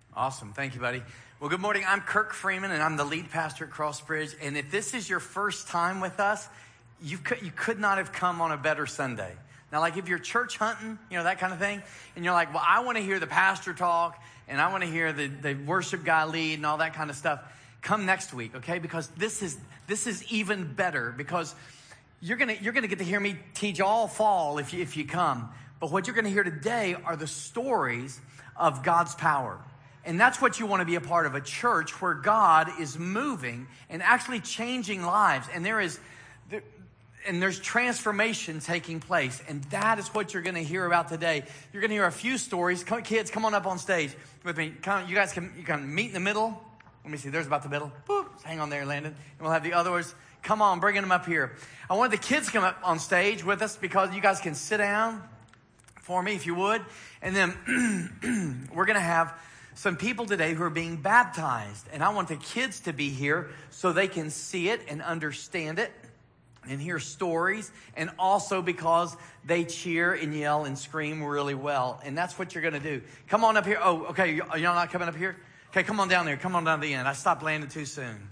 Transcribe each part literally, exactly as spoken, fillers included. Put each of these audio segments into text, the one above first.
Awesome. Thank you, buddy. Well, good morning. I'm Kirk Freeman, and I'm the lead pastor at Crossbridge. And if this is your first time with us, you could, you could not have come on a better Sunday. Now, like if you're church hunting, you know, that kind of thing, and you're like, well, I want to hear the pastor talk, and I want to hear the, the worship guy lead and all that kind of stuff, come next week, okay? Because this is this is even better, because you're gonna you're gonna get to hear me teach all fall if you if you come. But what you're gonna hear today are the stories of God's power. And that's what you want to be a part of, a church where God is moving and actually changing lives. And there is, there, and there's transformation taking place. And that is what you're going to hear about today. You're going to hear a few stories. Come, kids, come on up on stage with me. Come, you guys can, you can meet in the middle. Let me see, there's about the middle. Boop, hang on there, Landon. And we'll have the others. Come on, bringing them up here. I wanted the kids to come up on stage with us because you guys can sit down for me if you would. And then we're going to have some people today who are being baptized. And I want the kids to be here so they can see it and understand it and hear stories. And also because they cheer and yell and scream really well. And that's what you're going to do. Come on up here. Oh, okay. Y'all not coming up here? Okay, come on down there. Come on down to the end. I stopped landing too soon.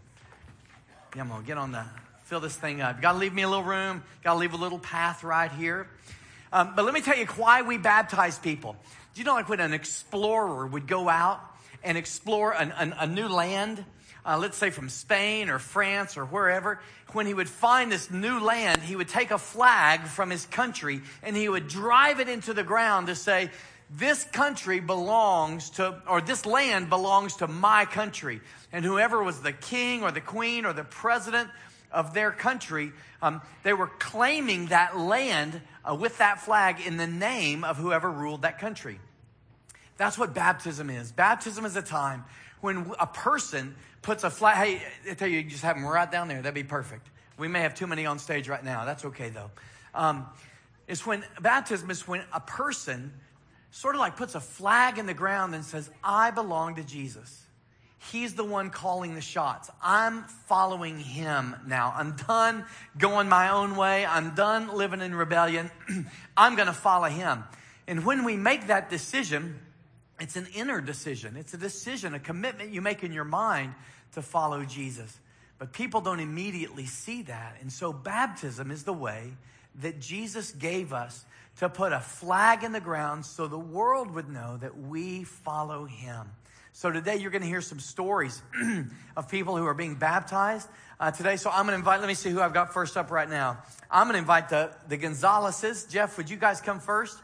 Come on, get on the, fill this thing up. You got to leave me a little room. Got to leave a little path right here. Um, but let me tell you why we baptize people. Do you know, like when an explorer would go out and explore an, an, a new land, uh, let's say from Spain or France or wherever, when he would find this new land, he would take a flag from his country and he would drive it into the ground to say, this country belongs to, or this land belongs to my country. And whoever was the king or the queen or the president of their country, um, they were claiming that land uh, with that flag in the name of whoever ruled that country. That's what baptism is. Baptism is a time when a person puts a flag. Hey, I tell you, you just have them right down there. That'd be perfect. We may have too many on stage right now. That's okay, though. Um, it's when baptism is when a person sort of like puts a flag in the ground and says, I belong to Jesus. He's the one calling the shots. I'm following him now. I'm done going my own way. I'm done living in rebellion. I'm going to follow him. And when we make that decision, it's an inner decision. It's a decision, a commitment you make in your mind to follow Jesus. But people don't immediately see that. And so baptism is the way that Jesus gave us to put a flag in the ground so the world would know that we follow him. So today you're going to hear some stories of people who are being baptized uh, today. So I'm going to invite, let me see who I've got first up right now. I'm going to invite the, the Gonzaleses. Jeff, would you guys come first?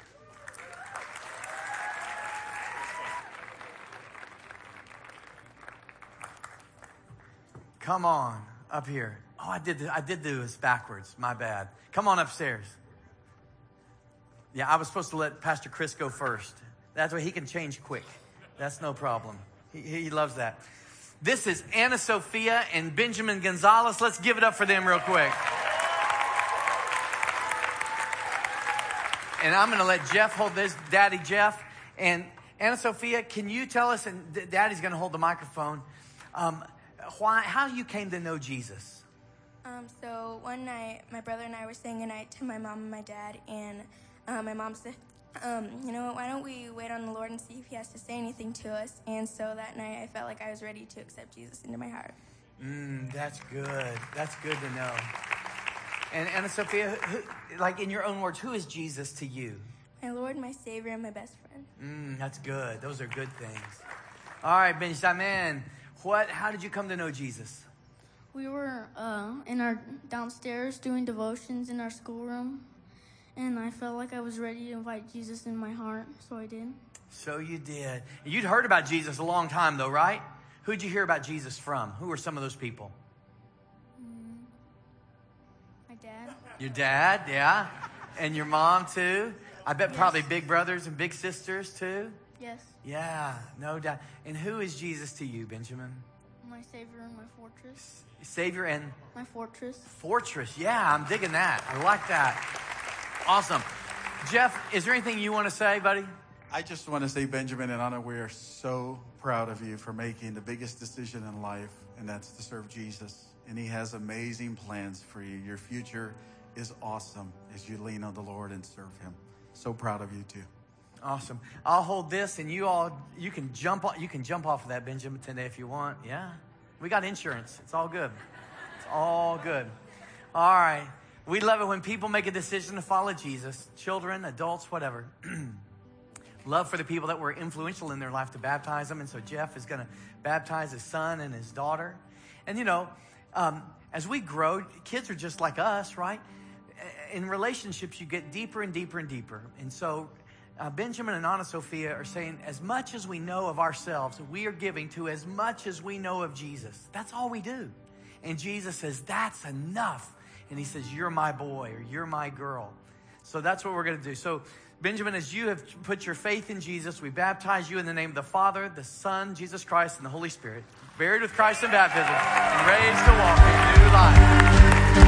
Come on up here. Oh, I did, I did do this backwards. My bad. Come on upstairs. Yeah, I was supposed to let Pastor Chris go first. That's why he can change quick. That's no problem. He, he loves that. This is Anna Sophia and Benjamin Gonzalez. Let's give it up for them real quick. And I'm going to let Jeff hold this, Daddy Jeff. And Anna Sophia, can you tell us, and Daddy's going to hold the microphone, um, why, how you came to know Jesus? Um, so one night, my brother and I were saying goodnight to my mom and my dad, and uh, my mom said, um, you know what, why don't we wait on the Lord and see if he has to say anything to us? And so that night, I felt like I was ready to accept Jesus into my heart. Mm, that's good. That's good to know. And Anna Sophia, who, like in your own words, who is Jesus to you? My Lord, my Savior, and my best friend. Mm, that's good. Those are good things. All right, Benjamin, what? How did you come to know Jesus? We were uh, in our downstairs doing devotions in our schoolroom, and I felt like I was ready to invite Jesus in my heart, so I did. So you did. You'd heard about Jesus a long time, though, right? Who'd you hear about Jesus from? Who were some of those people? Mm, my dad. Your dad, yeah. And your mom, too? I bet Yes. probably big brothers and big sisters, too? Yes. Yeah, no doubt. And who is Jesus to you, Benjamin? My Savior and my fortress. Savior and? My fortress. Fortress, yeah, I'm digging that. I like that. Awesome. Jeff, is there anything you want to say, buddy? I just want to say, Benjamin and Anna, we are so proud of you for making the biggest decision in life, and that's to serve Jesus. And he has amazing plans for you. Your future is awesome as you lean on the Lord and serve him. So proud of you, too. Awesome. I'll hold this, and you all, you can jump on, you can jump off of that, Benjamin, today if you want. Yeah. We got insurance. It's all good. It's all good. All right. We love it when people make a decision to follow Jesus, children, adults, whatever. Love for the people that were influential in their life to baptize them. And so Jeff is going to baptize his son and his daughter. And, you know, um, as we grow, kids are just like us, right? In relationships, you get deeper and deeper and deeper. And so Uh, Benjamin and Anna Sophia are saying, as much as we know of ourselves, we are giving to as much as we know of Jesus. That's all we do. And Jesus says, that's enough. And he says, you're my boy or you're my girl. So that's what we're going to do. So Benjamin, as you have put your faith in Jesus, we baptize you in the name of the Father, the Son, Jesus Christ, and the Holy Spirit. Buried with Christ in baptism and raised to walk in new life.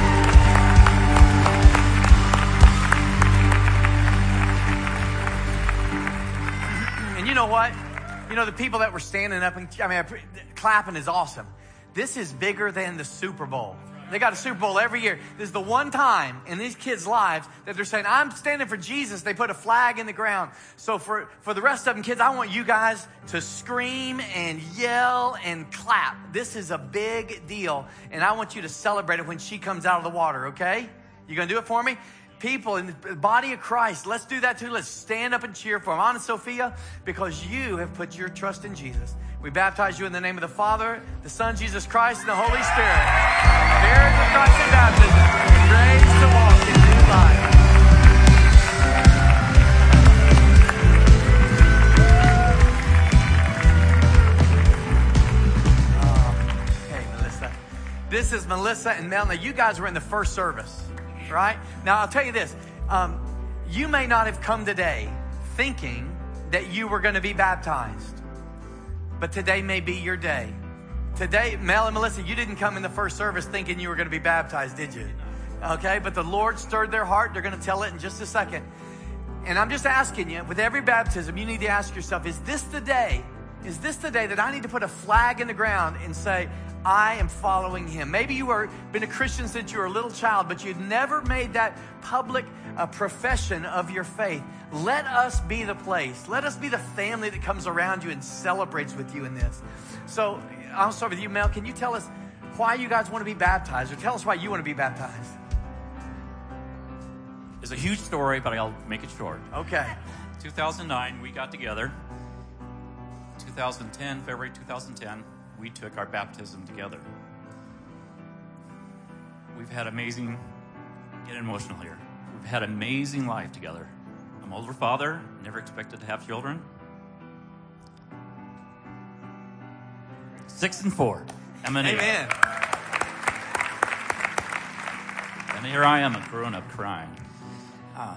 And you know what? You know, the people that were standing up and, I mean, clapping is awesome. This is bigger than the Super Bowl. They got a Super Bowl every year. This is the one time in these kids' lives that they're saying, I'm standing for Jesus. They put a flag in the ground. So for, for the rest of them, kids, I want you guys to scream and yell and clap. This is a big deal. And I want you to celebrate it when she comes out of the water, okay? You going to do it for me? People in the body of Christ, let's do that too. Let's stand up and cheer for them. Anna Sophia, because you have put your trust in Jesus. We baptize you in the name of the Father, the Son, Jesus Christ, and the Holy Spirit. Buried with Christ in baptism, raised to walk in new life. Oh, okay, Melissa. This is Melissa and Mel. Now, you guys were in the first service, right? Now, I'll tell you this. Um, you may not have come today thinking that you were going to be baptized. But today may be your day. Today, Mel and Melissa, you didn't come in the first service thinking you were going to be baptized, did you? Okay, but the Lord stirred their heart. They're going to tell it in just a second. And I'm just asking you, with every baptism, you need to ask yourself, is this the day? Is this the day that I need to put a flag in the ground and say, I am following him? Maybe you were been a Christian since you were a little child, but you'd never made that public uh, profession of your faith. Let us be the place. Let us be the family that comes around you and celebrates with you in this. So I'll start with you, Mel. Can you tell us why you guys want to be baptized, or tell us why you want to be baptized? It's a huge story, but I'll make it short. Okay. two thousand nine, we got together. two thousand ten, February two thousand ten, we took our baptism together. We've had amazing, get emotional here. We've had amazing life together. I'm an older father, never expected to have children. Six and four. I'm an Amen. eight. And here I am, a grown-up crying. Uh,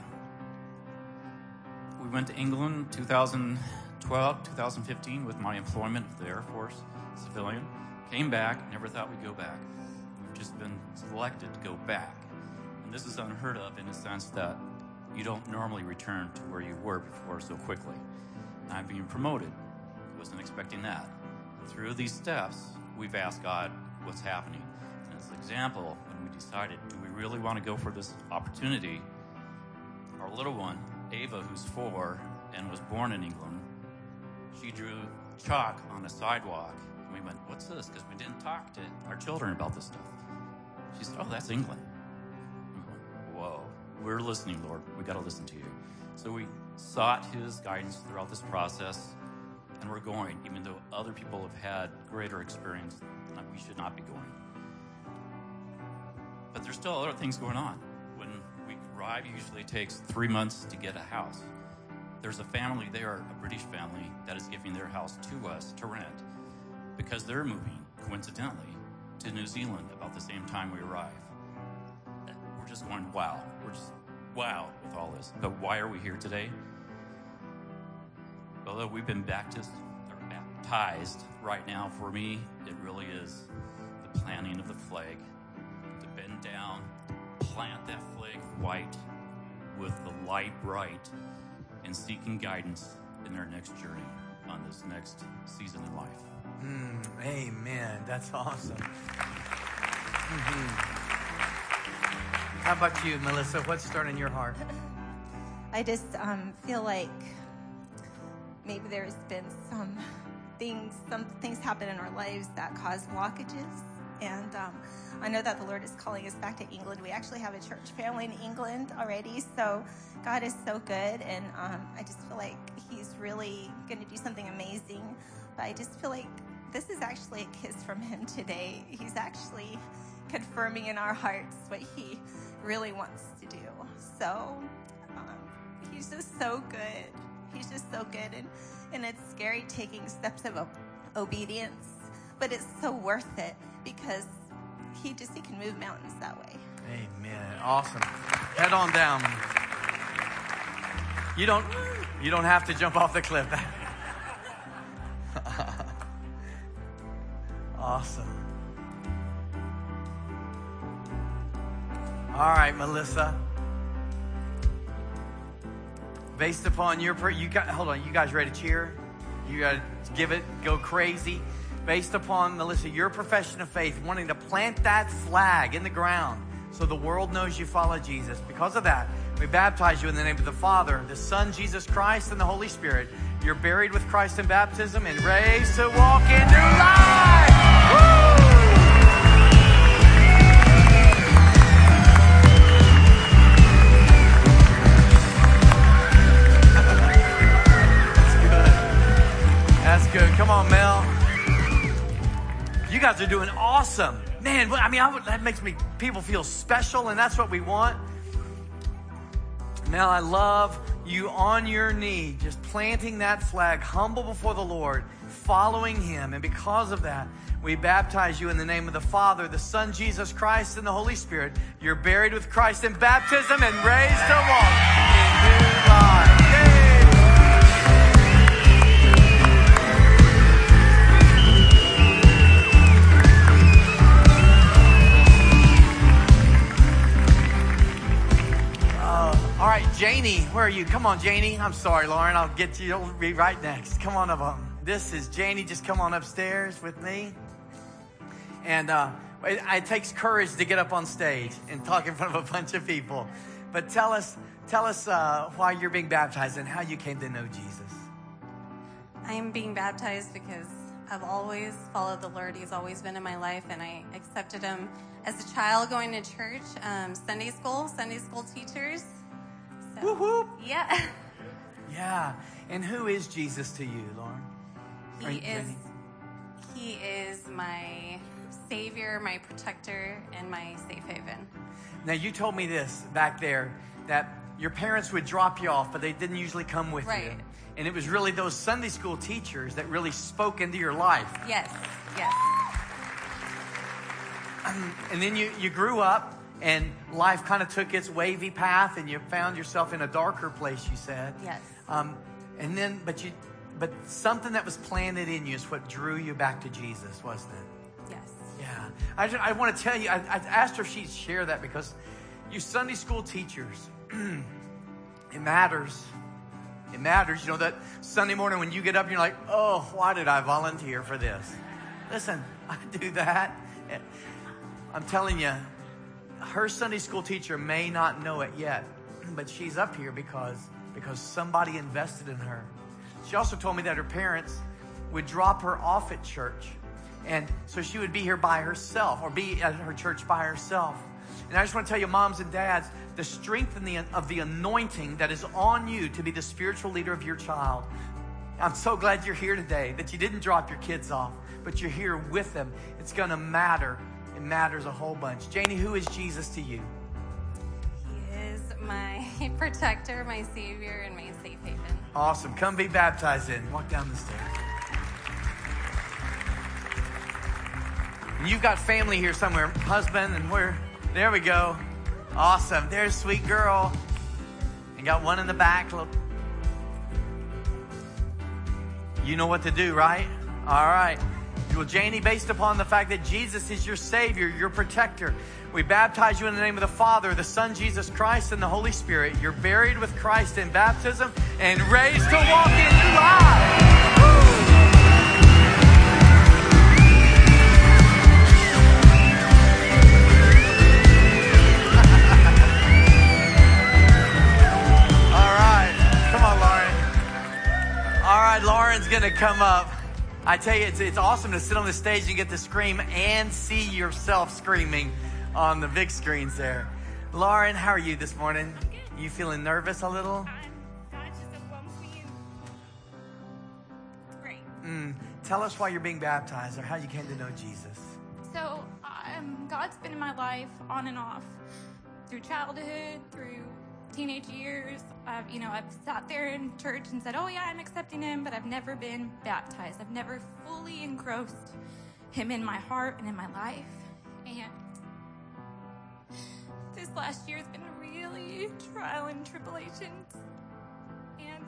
we went to England two thousand twelve, two thousand fifteen with my employment with the Air Force, civilian. Came back, never thought we'd go back. We've just been selected to go back. And this is unheard of in the sense that you don't normally return to where you were before so quickly. I'm being promoted. Wasn't expecting that. Through these steps, we've asked God what's happening. And as an example, when we decided, do we really want to go for this opportunity? Our little one, Ava, who's four and was born in England, she drew chalk on the sidewalk. And we went, what's this? Because we didn't talk to our children about this stuff. She said, oh, that's England. We went, whoa, we're listening, Lord. We got to listen to you. So we sought his guidance throughout this process, and we're going, even though other people have had greater experience, we should not be going. But there's still other things going on. When we arrive, it usually takes three months to get a house. There's a family there, a British family, that is giving their house to us to rent because they're moving, coincidentally, to New Zealand about the same time we arrive. We're just going, wow. We're just, wow, with all this. But why are we here today? Although we've been baptized, or baptized right now, for me, it really is the planting of the flag. To bend down, plant that flag white with the light bright, and seeking guidance in their next journey on this next season in life. Mm, amen. That's awesome. Mm-hmm. How about you, Melissa? What's stirring in your heart? I just um, feel like maybe there's been some things, some things happen in our lives that cause blockages. And um, I know that the Lord is calling us back to England. We actually have a church family in England already. So God is so good. And um, I just feel like he's really going to do something amazing. But I just feel like this is actually a kiss from him today. He's actually confirming in our hearts what he really wants to do. So um, he's just so good. He's just so good. And, and it's scary taking steps of obedience, but it's so worth it because he just, he can move mountains that way. Amen. Awesome. Head on down. You don't, you don't have to jump off the cliff. Awesome. All right, Melissa. Based upon your, per- you got, hold on, you guys ready to cheer? You got to give it, go crazy. Based upon, Melissa, your profession of faith, wanting to plant that flag in the ground so the world knows you follow Jesus. Because of that, we baptize you in the name of the Father, the Son, Jesus Christ, and the Holy Spirit. You're buried with Christ in baptism and raised to walk in new life. Woo! That's good. Come on, Mel. You guys are doing awesome. Man, I mean, I would, that makes me, people feel special, and that's what we want. Mel, I love you on your knee, just planting that flag, humble before the Lord, following him. And because of that, we baptize you in the name of the Father, the Son, Jesus Christ, and the Holy Spirit. You're buried with Christ in baptism and raised to walk in new life. Yay! All right, Janie, where are you? Come on, Janie. I'm sorry, Lauren. I'll get you. You'll be right next. Come on up. Um, this is Janie. Just come on upstairs with me. And uh, it, it takes courage to get up on stage and talk in front of a bunch of people. But tell us, tell us uh, why you're being baptized and how you came to know Jesus. I am being baptized because I've always followed the Lord. He's always been in my life, and I accepted him as a child going to church, um, Sunday school, Sunday school teachers. So, whoop, whoop. Yeah. Yeah. And who is Jesus to you, Lauren? He is, he is my Savior, my protector, and my safe haven. Now, you told me this back there, that your parents would drop you off, but they didn't usually come with right. you. And it was really those Sunday school teachers that really spoke into your life. Yes, yes. And then you, you grew up, and life kind of took its wavy path, and you found yourself in a darker place, you said. Yes. Um, and then, but you, but something that was planted in you is what drew you back to Jesus, wasn't it? Yes. Yeah. I, just, I want to tell you, I, I asked her if she'd share that because you Sunday school teachers, it matters. It matters. You know, that Sunday morning when you get up, you're like, oh, why did I volunteer for this? Listen, I do that. I'm telling you, her Sunday school teacher may not know it yet, but she's up here because, because somebody invested in her. She also told me that her parents would drop her off at church. And so she would be here by herself or be at her church by herself. And I just want to tell you, moms and dads, the strength and the, of the anointing that is on you to be the spiritual leader of your child. I'm so glad you're here today, that you didn't drop your kids off, but you're here with them. It's going to matter. It matters a whole bunch. Janie, who is Jesus to you? He is my protector, my Savior, and my safe haven. Awesome. Come be baptized in. Walk down the stairs. And you've got family here somewhere, husband, and we're, there we go. Awesome. There's sweet girl. And got one in the back. Look. You know what to do, right? All right. Well, Janie, based upon the fact that Jesus is your Savior, your protector, we baptize you in the name of the Father, the Son, Jesus Christ, and the Holy Spirit. You're buried with Christ in baptism and raised to walk in new life. All right. going to come up. I tell you, it's, it's awesome to sit on the stage and get to scream and see yourself screaming on the big screens there. Lauren, how are you this morning? You feeling nervous a little? Great. Mm, tell us why you're being baptized or how you came to know Jesus. So, um, God's been in my life on and off through childhood, through teenage years. I've, you know, I've sat there in church and said, oh yeah, I'm accepting him, but I've never been baptized. I've never fully engrossed him in my heart and in my life. And this last year has been really trial and tribulations. And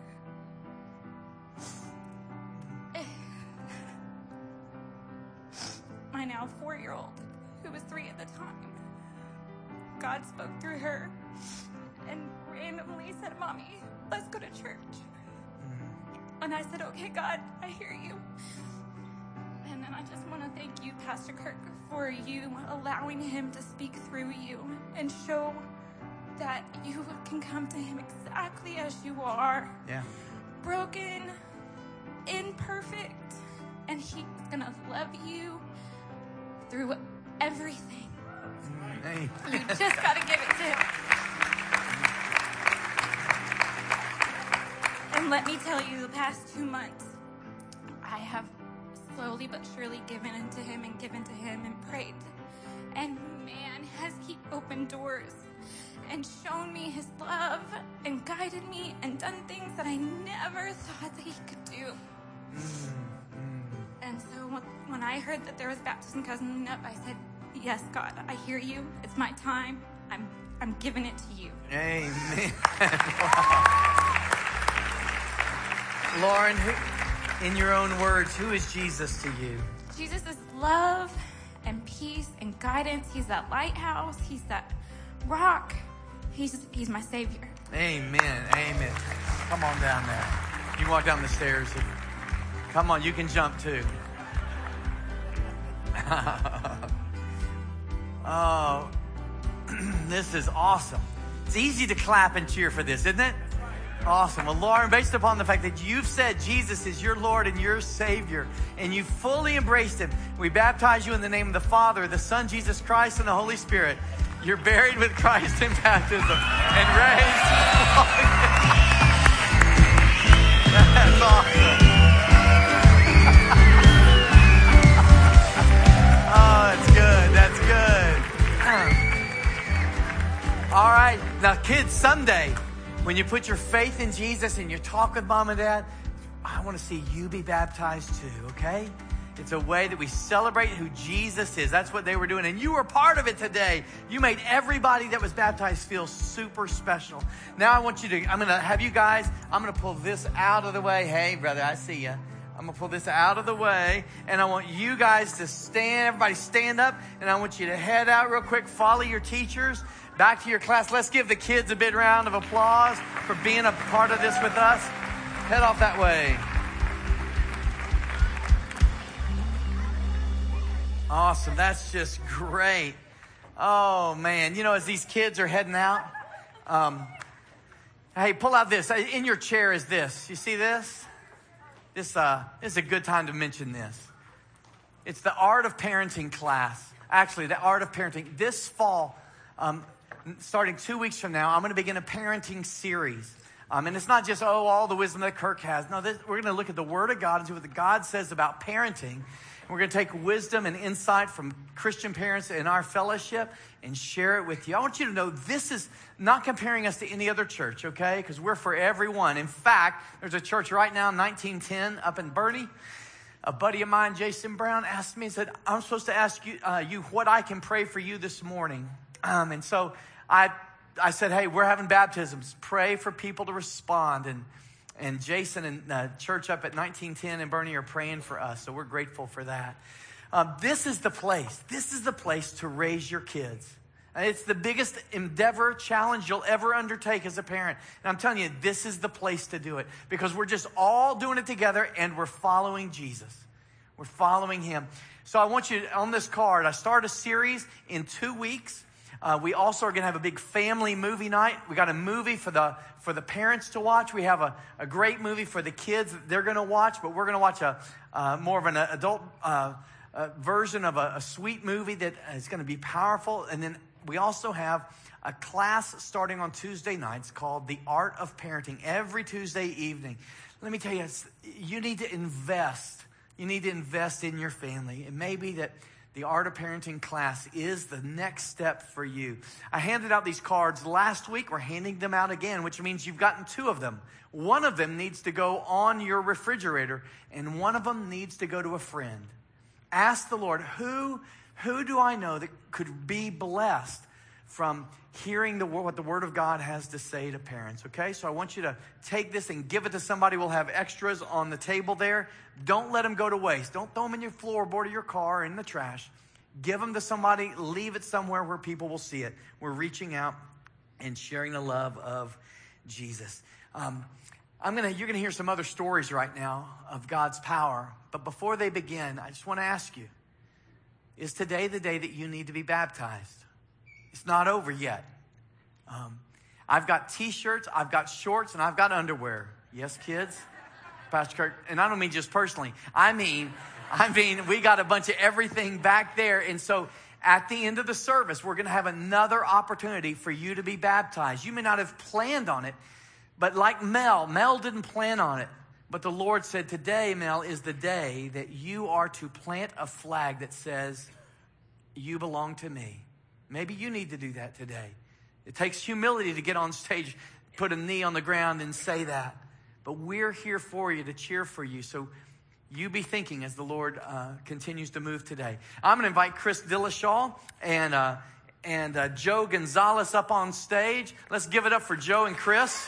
my now four-year-old, who was three at the time, God spoke through her and randomly said, Mommy, let's go to church. And I said, okay, God, I hear you. And then I just want to thank you, Pastor Kirk, for you allowing him to speak through you and show that you can come to him exactly as you are. Yeah. Broken, imperfect, and he's going to love you through everything. Hey. You just got to give it to him. And let me tell you, the past two months, I have slowly but surely given into him and given to him and prayed. And man, has he opened doors and shown me his love and guided me and done things that I never thought that he could do. And so when I heard that there was baptism coming up, I said, yes, God, I hear you. It's my time. I'm I'm giving it to you. Amen. Lauren, who, in your own words, who is Jesus to you? Jesus is love and peace and guidance. He's that lighthouse. He's that rock. He's he's my Savior. Amen. Amen. Come on down there. You walk down the stairs. Come on, you can jump too. Oh, this is awesome. It's easy to clap and cheer for this, isn't it? Awesome. Well, Lauren, based upon the fact that you've said Jesus is your Lord and your Savior, and you fully embraced him, we baptize you in the name of the Father, the Son, Jesus Christ, and the Holy Spirit. You're buried with Christ in baptism and raised. That's awesome. Oh, that's good. That's good. All right. Now, kids, Sunday, when you put your faith in Jesus and you talk with mom and dad, I want to see you be baptized too, okay? It's a way that we celebrate who Jesus is. That's what they were doing. And you were part of it today. You made everybody that was baptized feel super special. Now I want you to, I'm going to have you guys, I'm going to pull this out of the way. Hey, brother, I see you. I'm going to pull this out of the way. And I want you guys to stand, everybody stand up. And I want you to head out real quick. Follow your teachers back to your class. Let's give the kids a big round of applause for being a part of this with us. Head off that way. Awesome. That's just great. Oh, man. You know, as these kids are heading out, um, hey, pull out this. In your chair is this. You see this? This, uh, this is a good time to mention this. It's the Art of Parenting class. Actually, the Art of Parenting. This fall, um, starting two weeks from now, I'm going to begin a parenting series. Um, and it's not just, oh, all the wisdom that Kirk has. No, this, we're going to look at the Word of God and see what the God says about parenting. We're going to take wisdom and insight from Christian parents in our fellowship and share it with you. I want you to know this is not comparing us to any other church, okay? Because we're for everyone. In fact, there's a church right now, nineteen ten, up in Bernie. A buddy of mine, Jason Brown, asked me, he said, I'm supposed to ask you, uh, you what I can pray for you this morning. Um, and so I, I said, hey, we're having baptisms. Pray for people to respond. And And Jason and uh, church up at nineteen ten in Bernie are praying for us. So we're grateful for that. Um, this is the place. This is the place to raise your kids. And it's the biggest endeavor, challenge you'll ever undertake as a parent. And I'm telling you, this is the place to do it. Because we're just all doing it together and we're following Jesus. We're following him. So I want you, on this card, I start a series in two weeks. Uh, we also are going to have a big family movie night. We got a movie for the for the parents to watch. We have a, a great movie for the kids that they're going to watch, but we're going to watch a uh, more of an adult uh, uh, version of a, a sweet movie that is going to be powerful. And then we also have a class starting on Tuesday nights called The Art of Parenting every Tuesday evening. Let me tell you, you need to invest. You need to invest in your family. It may be that the Art of Parenting class is the next step for you. I handed out these cards last week. We're handing them out again, which means you've gotten two of them. One of them needs to go on your refrigerator, and one of them needs to go to a friend. Ask the Lord, who, who do I know that could be blessed from hearing the, what the Word of God has to say to parents, okay? So I want you to take this and give it to somebody. We'll have extras on the table there. Don't let them go to waste. Don't throw them in your floorboard of your car or in the trash. Give them to somebody. Leave it somewhere where people will see it. We're reaching out and sharing the love of Jesus. Um, I'm gonna. You're gonna hear some other stories right now of God's power. But before they begin, I just want to ask you, is today the day that you need to be baptized? It's not over yet. Um, I've got T-shirts, I've got shorts, and I've got underwear. Yes, kids? Pastor Kirk, and I don't mean just personally. I mean, I mean, we got a bunch of everything back there. And so at the end of the service, we're going to have another opportunity for you to be baptized. You may not have planned on it, but like Mel, Mel didn't plan on it. But the Lord said, today, Mel, is the day that you are to plant a flag that says, you belong to me. Maybe you need to do that today. It takes humility to get on stage, put a knee on the ground and say that. But we're here for you, to cheer for you. So you be thinking as the Lord uh, continues to move today. I'm going to invite Chris Dillashaw and, uh, and uh, Joe Gonzalez up on stage. Let's give it up for Joe and Chris.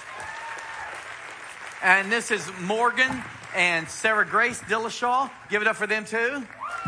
And this is Morgan and Sarah Grace Dillashaw. Give it up for them too.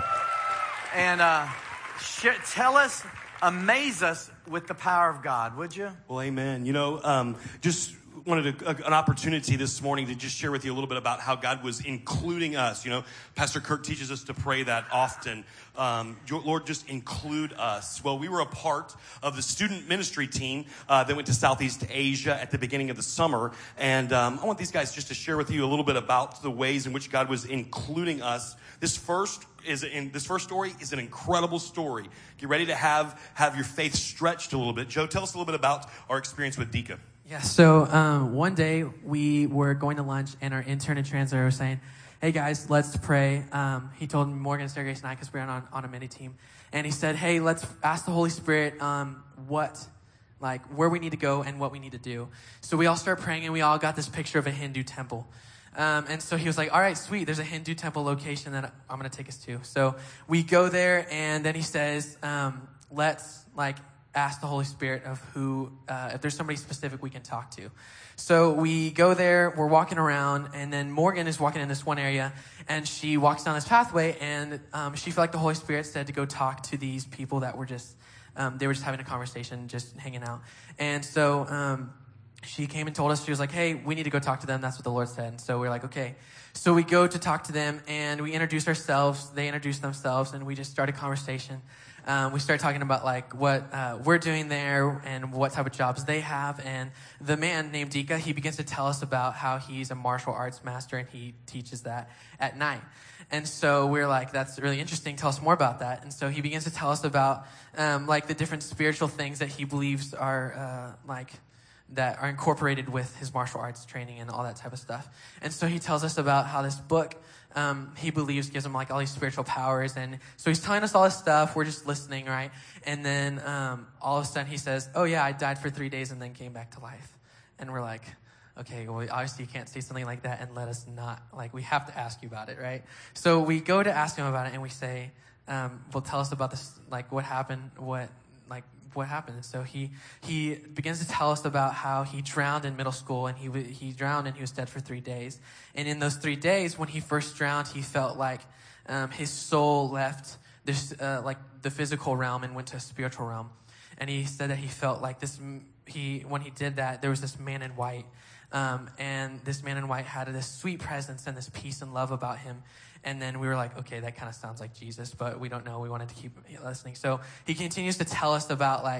And uh, sh- tell us, amaze us with the power of God, would you? Well, amen. You know, um, just wanted a, a, an opportunity this morning to just share with you a little bit about how God was including us. You know, Pastor Kirk teaches us to pray that often. Um, Lord, just include us. Well, we were a part of the student ministry team uh, that went to Southeast Asia at the beginning of the summer. And um, I want these guys just to share with you a little bit about the ways in which God was including us. This first is in this first story is an incredible story. Get ready to have have your faith stretched a little bit. Joe, tell us a little bit about our experience with Dika. Yeah, so um, one day we were going to lunch, and our intern and translator was saying, hey guys, let's pray. Um, he told Morgan, Sarah Grace, and I, because we're on, on a mini team. And he said, hey, let's ask the Holy Spirit um, what, like, where we need to go and what we need to do. So we all start praying, and we all got this picture of a Hindu temple. Um, and so he was like, all right, sweet, there's a Hindu temple location that I'm going to take us to. So we go there, and then he says, um, let's, like, ask the Holy Spirit of who, uh, if there's somebody specific we can talk to. So we go there, we're walking around, and then Morgan is walking in this one area, and she walks down this pathway, and um, she felt like the Holy Spirit said to go talk to these people that were just, um, they were just having a conversation, just hanging out. And so um, she came and told us, she was like, hey, we need to go talk to them. That's what the Lord said. And so we're like, okay. So we go to talk to them, and we introduce ourselves. They introduce themselves, and we just start a conversation. Um, we started talking about like what uh, we're doing there and what type of jobs they have. And the man named Dika, he begins to tell us about how he's a martial arts master and he teaches that at night. And so we're like, that's really interesting. Tell us more about that. And so he begins to tell us about um, like the different spiritual things that he believes are uh, like that are incorporated with his martial arts training and all that type of stuff. And so he tells us about how this book Um, he believes gives him like all these spiritual powers. And so he's telling us all this stuff. We're just listening, right? And then um, all of a sudden he says, oh yeah, I died for three days and then came back to life. And we're like, okay, well, obviously you can't say something like that and let us not, like, we have to ask you about it, right? So we go to ask him about it, and we say, um, well, tell us about this, like, what happened, what, like, what happened. So he he begins to tell us about how he drowned in middle school, and he he drowned and he was dead for three days. And in those three days, when he first drowned, he felt like um, his soul left this uh, like the physical realm and went to a spiritual realm. And he said that he felt like this. He when he did that, there was this man in white, um, and this man in white had this sweet presence and this peace and love about him. And then we were like, okay, that kind of sounds like Jesus, but we don't know. We wanted to keep listening. So he continues to tell us about like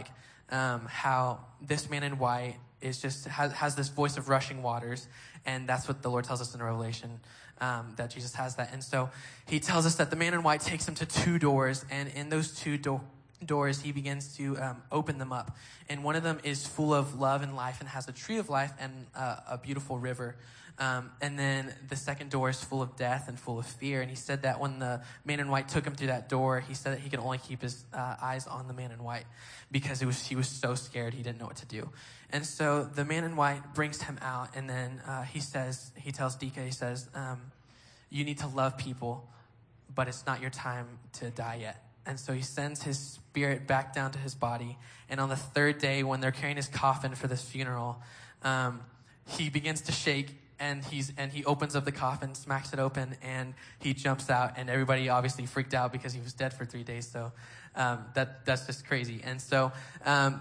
um, how this man in white is just has, has this voice of rushing waters, and that's what the Lord tells us in Revelation, um, that Jesus has that. And so he tells us that the man in white takes him to two doors, and in those two do- doors he begins to um, open them up. And one of them is full of love and life and has a tree of life and uh, a beautiful river. Um, and then the second door is full of death and full of fear. And he said that when the man in white took him through that door, he said that he could only keep his uh, eyes on the man in white because it was he was so scared he didn't know what to do. And so the man in white brings him out, and then uh, he says, he tells Dika, he says, um, you need to love people, but it's not your time to die yet. And so he sends his spirit back down to his body. And on the third day, when they're carrying his coffin for this funeral, um, he begins to shake. And he's and he opens up the coffin, smacks it open, and he jumps out. And everybody obviously freaked out because he was dead for three days. So um, that that's just crazy. And so um,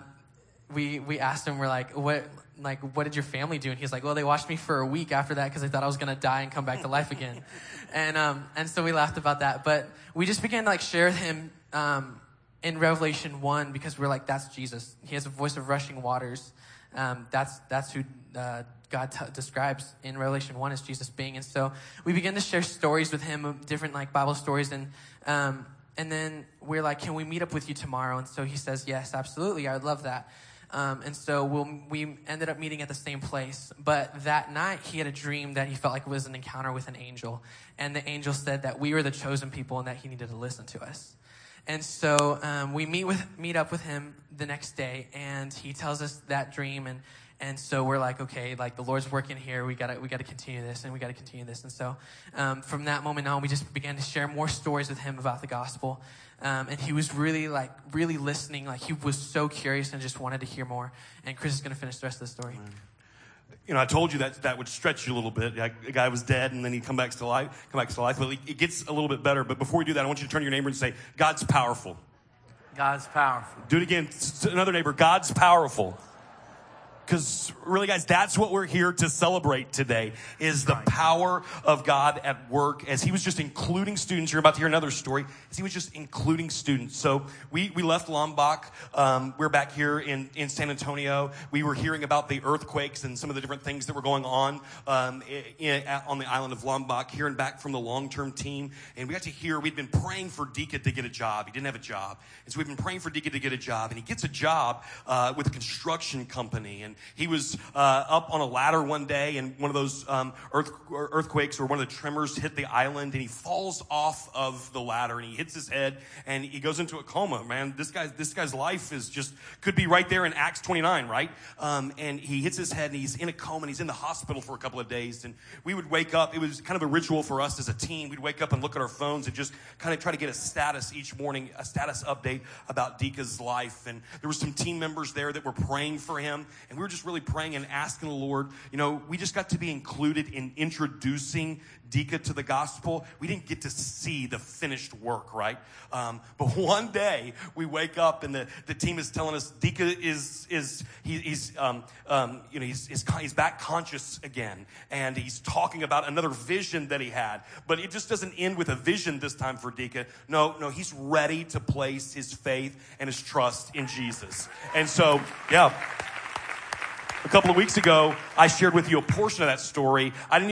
we we asked him, we're like, what like what did your family do? And he's like, well, they watched me for a week after that because they thought I was gonna die and come back to life again. and um, and so we laughed about that. But we just began to like share with him um, in Revelation one because we're like, that's Jesus. He has a voice of rushing waters. Um, that's that's who uh, God t- describes in Revelation one as Jesus being. And so we begin to share stories with him, of different like Bible stories, and um, and then we're like, can we meet up with you tomorrow? And so he says, yes, absolutely, I would love that. Um, and so we'll, we ended up meeting at the same place. But that night he had a dream that he felt like it was an encounter with an angel, and the angel said that we were the chosen people and that he needed to listen to us. And so um, we meet with meet up with him the next day, and he tells us that dream, and and so we're like, okay, like the Lord's working here. We gotta we gotta continue this, and we gotta continue this. And so um, from that moment on, we just began to share more stories with him about the gospel, um, and he was really like really listening. Like he was so curious and just wanted to hear more. And Chris is gonna finish the rest of the story. Amen. You know, I told you that that would stretch you a little bit. Like, the guy was dead, and then he come back to life. Come back to life. Well, it gets a little bit better. But before we do that, I want you to turn to your neighbor and say, "God's powerful." God's powerful. Do it again. To another neighbor. God's powerful. Because really, guys, that's what we're here to celebrate today, is the power of God at work as he was just including students. You're about to hear another story, as he was just including students. So we, we left Lombok. Um, we're back here in, in San Antonio. We were hearing about the earthquakes and some of the different things that were going on um, in, in, on the island of Lombok, hearing back from the long-term team. And we got to hear, we'd been praying for Dika to get a job. He didn't have a job. And so we've been praying for Dika to get a job. And he gets a job uh, with a construction company. And he was uh, up on a ladder one day, and one of those um, earth, earthquakes or one of the tremors hit the island, and he falls off of the ladder, and he hits his head, and he goes into a coma. Man, this guy's this guy's life is just could be right there in Acts twenty-nine, right? Um, and he hits his head, and he's in a coma, and he's in the hospital for a couple of days. And we would wake up. It was kind of a ritual for us as a team. We'd wake up and look at our phones and just kind of try to get a status each morning, a status update about Dika's life. And there were some team members there that were praying for him, and we were just really praying and asking the Lord. You know, we just got to be included in introducing Dika to the gospel. We didn't get to see the finished work, right? Um, but one day we wake up and the, the team is telling us Dika is is he, he's um, um, you know he's, he's he's back conscious again, and he's talking about another vision that he had. But it just doesn't end with a vision this time for Dika. No, no, he's ready to place his faith and his trust in Jesus. And so, yeah. A couple of weeks ago, I shared with you a portion of that story. I didn't